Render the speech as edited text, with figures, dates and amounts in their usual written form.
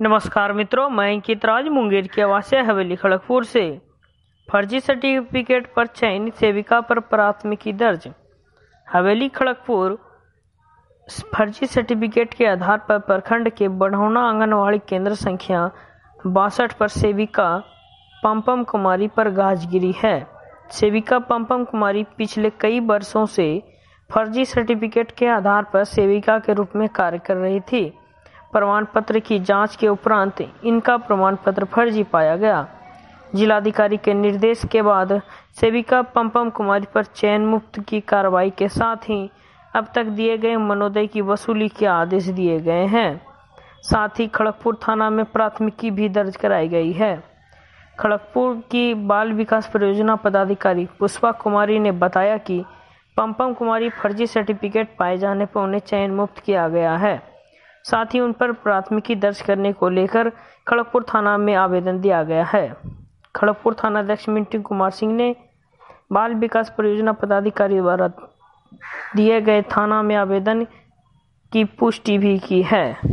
नमस्कार मित्रों, मैं अंकित राज मुंगेर के आवासीय हवेली खड़गपुर से। फर्जी सर्टिफिकेट पर चयनित सेविका पर प्राथमिकी दर्ज। हवेली खड़गपुर फर्जी सर्टिफिकेट के आधार पर प्रखंड के बढ़ौना आंगनवाड़ी केंद्र संख्या 62 पर सेविका पम्पम कुमारी पर गाज गिरी है। सेविका पम्पम कुमारी पिछले कई वर्षों से फर्जी सर्टिफिकेट के आधार पर सेविका के रूप में कार्य कर रही थी। प्रमाण पत्र की जांच के उपरांत इनका प्रमाण पत्र फर्जी पाया गया। जिलाधिकारी के निर्देश के बाद सेविका पम्पम कुमारी पर चयन मुक्त की कार्रवाई के साथ ही अब तक दिए गए मनोदय की वसूली के आदेश दिए गए हैं। साथ ही खड़गपुर थाना में प्राथमिकी भी दर्ज कराई गई है। खड़गपुर की बाल विकास परियोजना पदाधिकारी पुष्पा कुमारी ने बताया कि पम्पम कुमारी फर्जी सर्टिफिकेट पाए जाने पर उन्हें चयन मुक्त किया गया है। साथ ही उन पर प्राथमिकी दर्ज करने को लेकर खड़गपुर थाना में आवेदन दिया गया है। खड़गपुर थानाध्यक्ष मिंटू कुमार सिंह ने बाल विकास परियोजना पदाधिकारी द्वारा दिए गए थाना में आवेदन की पुष्टि भी की है।